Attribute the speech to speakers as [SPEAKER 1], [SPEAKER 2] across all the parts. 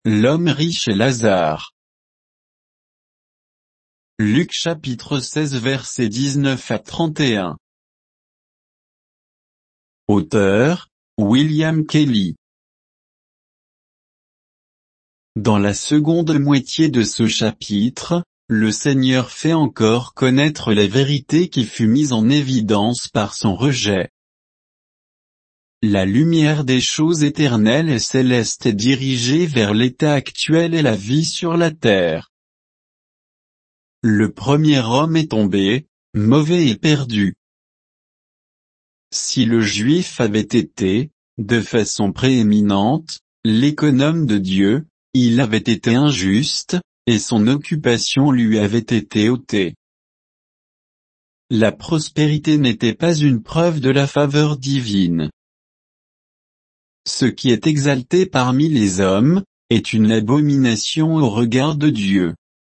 [SPEAKER 1] l'homme riche et Lazare. Luc chapitre 16 versets 19 à 31. Auteur, William Kelly. Dans la seconde moitié de ce chapitre, le Seigneur fait encore connaître la vérité qui fut mise en évidence par son rejet. La lumière des choses éternelles et célestes est dirigée vers l'état actuel et la vie sur la terre. Le premier homme est tombé, mauvais et perdu. Si le Juif avait été, de façon prééminente, l'économe de Dieu, il avait été injuste, et son occupation lui avait été ôtée. La prospérité n'était pas une preuve de la faveur divine. Ce qui est exalté parmi les hommes, est une abomination au regard de Dieu.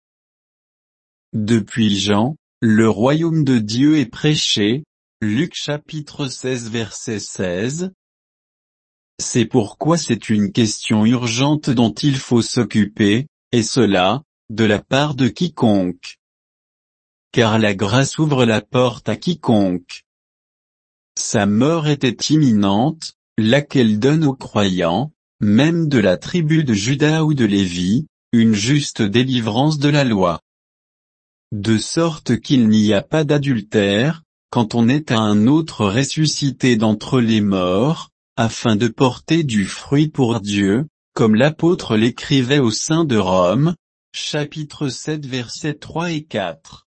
[SPEAKER 1] Depuis Jean, le royaume de Dieu est prêché, Luc chapitre 16 verset 16. C'est pourquoi c'est une question urgente dont il faut s'occuper, et cela, de la part de quiconque. Car la grâce ouvre la porte à quiconque. Sa mort était imminente, laquelle donne aux croyants, même de la tribu de Juda ou de Lévi, une juste délivrance de la loi. De sorte qu'il n'y a pas d'adultère, quand on est à un autre ressuscité d'entre les morts, afin de porter du fruit pour Dieu, comme l'apôtre l'écrivait au sein de Rome, chapitre 7 versets 3 et 4.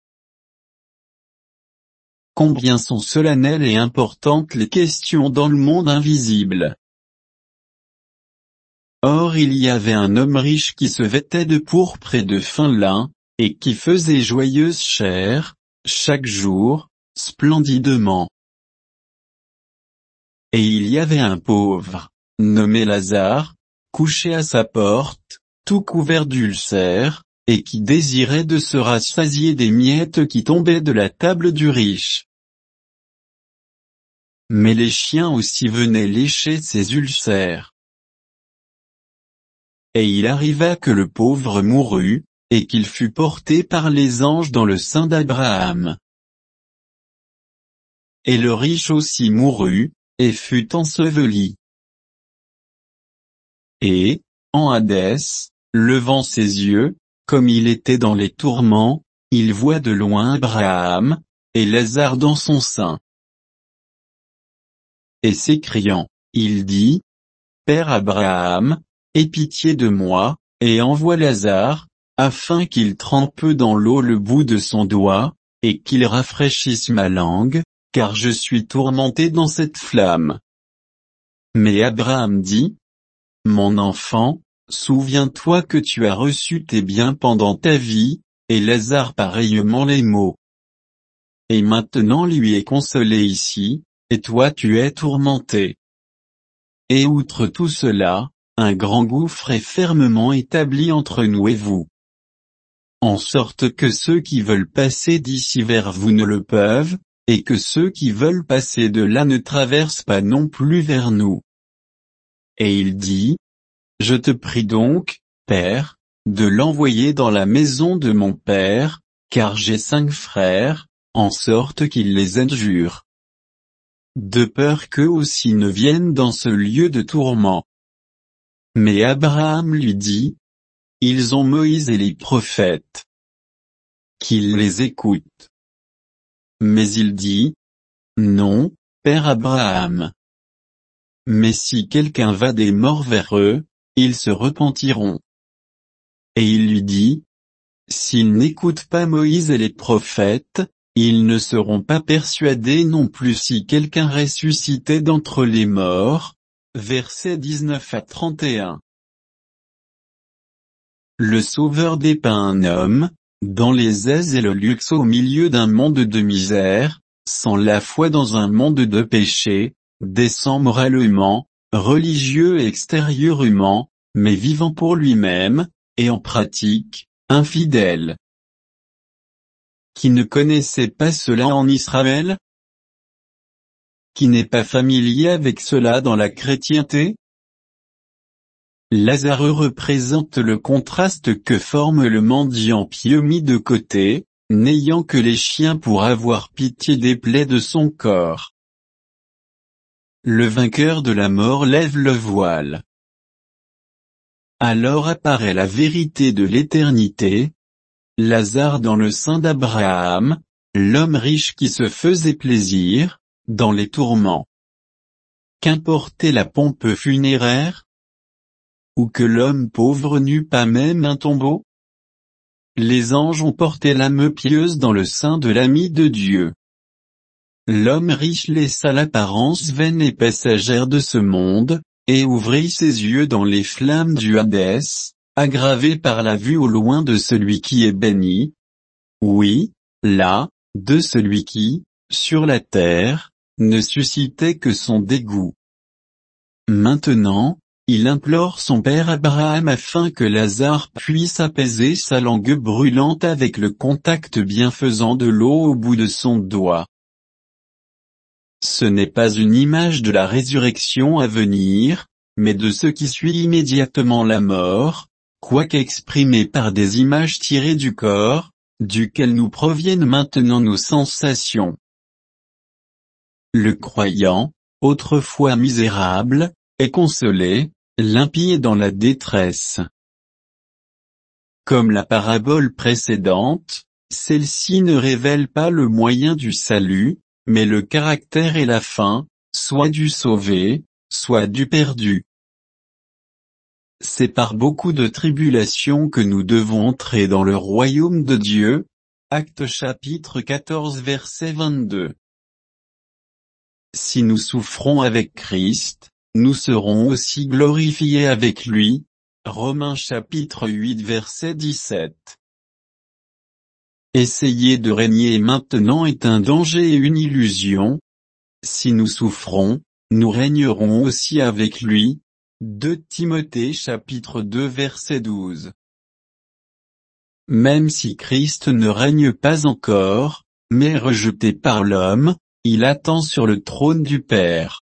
[SPEAKER 1] Combien sont solennelles et importantes les questions dans le monde invisible. Or il y avait un homme riche qui se vêtait de pourpre et de fin lin, et qui faisait joyeuse chère, chaque jour, splendidement. Et il y avait un pauvre, nommé Lazare, couché à sa porte, tout couvert d'ulcères, et qui désirait de se rassasier des miettes qui tombaient de la table du riche. Mais les chiens aussi venaient lécher ses ulcères. Et il arriva que le pauvre mourut, et qu'il fut porté par les anges dans le sein d'Abraham. Et le riche aussi mourut, et fut enseveli. Et, en Hadès, levant ses yeux, comme il était dans les tourments, il voit de loin Abraham, et Lazare dans son sein. Et s'écriant, il dit, Père Abraham, aie pitié de moi, et envoie Lazare, afin qu'il trempe dans l'eau le bout de son doigt, et qu'il rafraîchisse ma langue, car je suis tourmenté dans cette flamme. Mais Abraham dit, Mon enfant, souviens-toi que tu as reçu tes biens pendant ta vie, et Lazare pareillement les maux. Et maintenant lui est consolé ici, et toi tu es tourmenté. Et outre tout cela, un grand gouffre est fermement établi entre nous et vous. En sorte que ceux qui veulent passer d'ici vers vous ne le peuvent, et que ceux qui veulent passer de là ne traversent pas non plus vers nous. Et il dit, Je te prie donc, Père, de l'envoyer dans la maison de mon père, car j'ai 5 frères, en sorte qu'il les injure. De peur qu'eux aussi ne viennent dans ce lieu de tourment. Mais Abraham lui dit, Ils ont Moïse et les prophètes. Qu'il les écoute. Mais il dit, Non, Père Abraham. Mais si quelqu'un va des morts vers eux, ils se repentiront. Et il lui dit, S'ils n'écoutent pas Moïse et les prophètes, ils ne seront pas persuadés non plus si quelqu'un ressuscitait d'entre les morts. Versets 19 à 31. Le Sauveur dépeint un homme, dans les aises et le luxe au milieu d'un monde de misère, sans la foi dans un monde de péché, décent moralement, religieux et extérieurement, mais vivant pour lui-même, et en pratique, infidèle. Qui ne connaissait pas cela en Israël? Qui n'est pas familier avec cela dans la chrétienté? Lazare représente le contraste que forme le mendiant pieux mis de côté, n'ayant que les chiens pour avoir pitié des plaies de son corps. Le vainqueur de la mort lève le voile. Alors apparaît la vérité de l'éternité. Lazare dans le sein d'Abraham, l'homme riche qui se faisait plaisir, dans les tourments. Qu'importait la pompe funéraire? Ou que l'homme pauvre n'eût pas même un tombeau? Les anges ont porté l'âme pieuse dans le sein de l'ami de Dieu. L'homme riche laissa l'apparence vaine et passagère de ce monde, et ouvrit ses yeux dans les flammes du Hadès, aggravé par la vue au loin de celui qui est béni. Oui, là, de celui qui, sur la terre, ne suscitait que son dégoût. Maintenant, il implore son père Abraham afin que Lazare puisse apaiser sa langue brûlante avec le contact bienfaisant de l'eau au bout de son doigt. Ce n'est pas une image de la résurrection à venir, mais de ce qui suit immédiatement la mort, quoique exprimée par des images tirées du corps, duquel nous proviennent maintenant nos sensations. Le croyant, autrefois misérable, est consolé, l'impie est dans la détresse. Comme la parabole précédente, celle-ci ne révèle pas le moyen du salut, mais le caractère et la fin, soit du sauvé, soit du perdu. C'est par beaucoup de tribulations que nous devons entrer dans le royaume de Dieu. Actes chapitre 14 verset 22. Si nous souffrons avec Christ, nous serons aussi glorifiés avec lui. Romains chapitre 8 verset 17. Essayer de régner maintenant est un danger et une illusion. Si nous souffrons, nous régnerons aussi avec lui. 2 Timothée chapitre 2 verset 12. Même si Christ ne règne pas encore, mais rejeté par l'homme, il attend sur le trône du Père.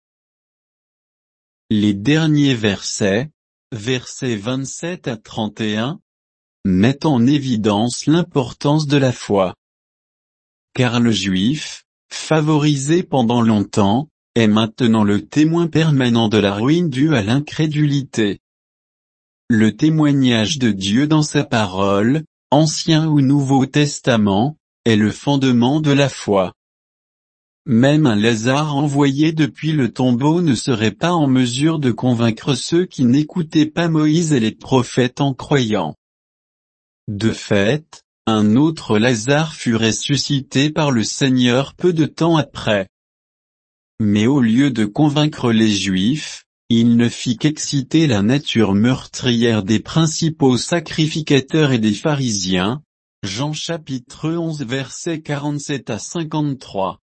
[SPEAKER 1] Les derniers versets, versets 27 à 31, mettent en évidence l'importance de la foi. Car le juif, favorisé pendant longtemps, est maintenant le témoin permanent de la ruine due à l'incrédulité. Le témoignage de Dieu dans sa parole, Ancien ou Nouveau Testament, est le fondement de la foi. Même un Lazare envoyé depuis le tombeau ne serait pas en mesure de convaincre ceux qui n'écoutaient pas Moïse et les prophètes en croyant. De fait, un autre Lazare fut ressuscité par le Seigneur peu de temps après. Mais au lieu de convaincre les Juifs, il ne fit qu'exciter la nature meurtrière des principaux sacrificateurs et des pharisiens. Jean chapitre 11 versets 47 à 53.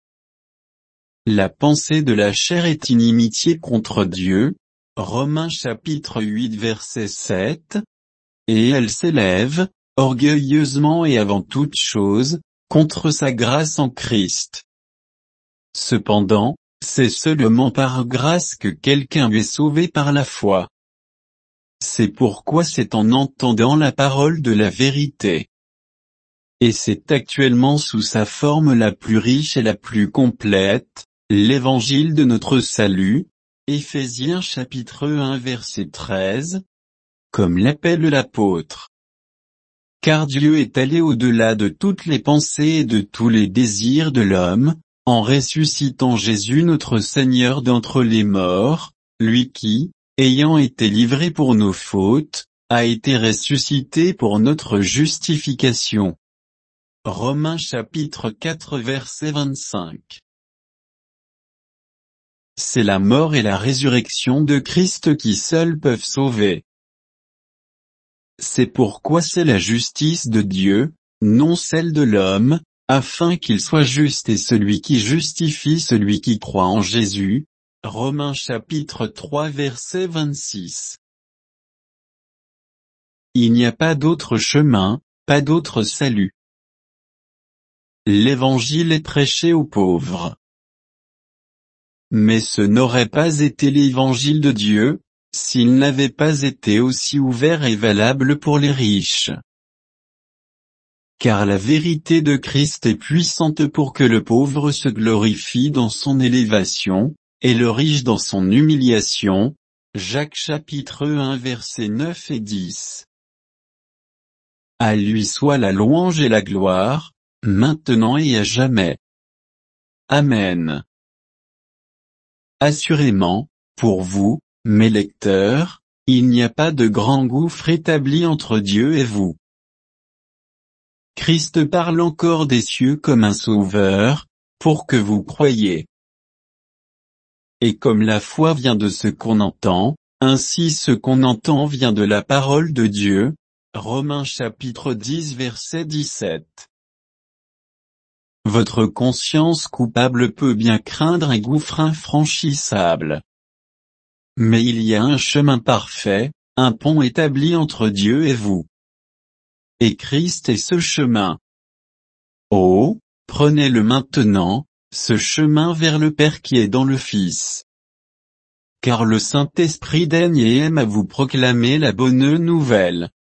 [SPEAKER 1] La pensée de la chair est inimitié contre Dieu. Romains chapitre 8 verset 7. Et elle s'élève, orgueilleusement et avant toute chose, contre sa grâce en Christ. Cependant, c'est seulement par grâce que quelqu'un est sauvé par la foi. C'est pourquoi c'est en entendant la parole de la vérité. Et c'est actuellement sous sa forme la plus riche et la plus complète, l'évangile de notre salut, Éphésiens chapitre 1 verset 13, comme l'appelle l'apôtre. Car Dieu est allé au-delà de toutes les pensées et de tous les désirs de l'homme, en ressuscitant Jésus notre Seigneur d'entre les morts, lui qui, ayant été livré pour nos fautes, a été ressuscité pour notre justification. Romains chapitre 4 verset 25. C'est la mort et la résurrection de Christ qui seuls peuvent sauver. C'est pourquoi c'est la justice de Dieu, non celle de l'homme, afin qu'il soit juste et celui qui justifie celui qui croit en Jésus. Romains chapitre 3 verset 26. Il n'y a pas d'autre chemin, pas d'autre salut. L'évangile est prêché aux pauvres. Mais ce n'aurait pas été l'évangile de Dieu. s'il n'avait pas été aussi ouvert et valable pour les riches. Car la vérité de Christ est puissante pour que le pauvre se glorifie dans son élévation, et le riche dans son humiliation. Jacques chapitre 1 versets 9 et 10. À lui soit la louange et la gloire, maintenant et à jamais. Amen. Assurément, pour vous, mes lecteurs, il n'y a pas de grand gouffre établi entre Dieu et vous. Christ parle encore des cieux comme un sauveur, pour que vous croyiez. Et comme la foi vient de ce qu'on entend, ainsi ce qu'on entend vient de la parole de Dieu. Romains chapitre 10 verset 17. Votre conscience coupable peut bien craindre un gouffre infranchissable. Mais il y a un chemin parfait, un pont établi entre Dieu et vous. Et Christ est ce chemin. Oh, prenez-le maintenant, ce chemin vers le Père qui est dans le Fils. Car le Saint-Esprit daigne et aime à vous proclamer la bonne nouvelle.